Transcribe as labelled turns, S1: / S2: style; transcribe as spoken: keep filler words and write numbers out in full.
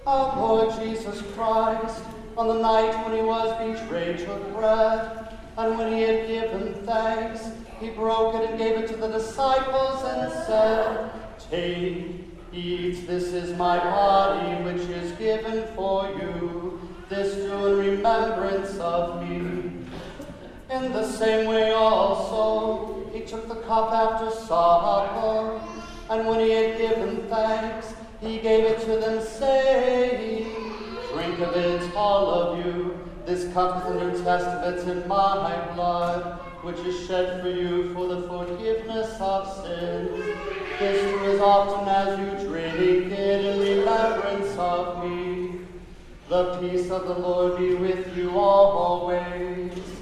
S1: Our Lord Jesus Christ, on the night when he was betrayed, took bread, and when he had given thanks, he broke it and gave it to the disciples and said, "Take, eat, this is my body, which is given for you. This do in remembrance of me." In the same way also, he took the cup after supper, and when he had given thanks, he gave it to them, saying, "Drink of it, all of you. This cup is the New Testament in my blood, which is shed for you for the forgiveness of sins. This do as often as you drink it in remembrance of me." The peace of the Lord be with you always.